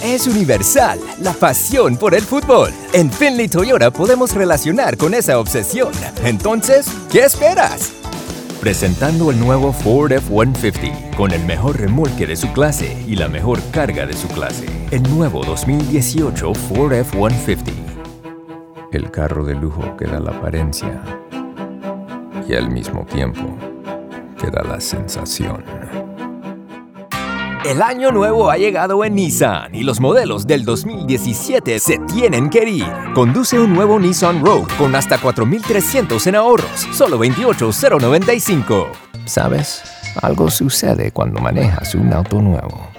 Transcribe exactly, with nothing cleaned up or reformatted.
es universal, la pasión por el fútbol. En Findlay Toyota podemos relacionar con esa obsesión. Entonces, ¿qué esperas? Presentando el nuevo Ford F ciento cincuenta, con el mejor remolque de su clase y la mejor carga de su clase. El nuevo dos mil dieciocho Ford F ciento cincuenta. El carro de lujo que da la apariencia y al mismo tiempo que da la sensación. El año nuevo ha llegado en Nissan y los modelos del dos mil diecisiete se tienen que ir. Conduce un nuevo Nissan Rogue con hasta cuatro mil trescientos en ahorros, solo veintiocho mil noventa y cinco. ¿Sabes? Algo sucede cuando manejas un auto nuevo.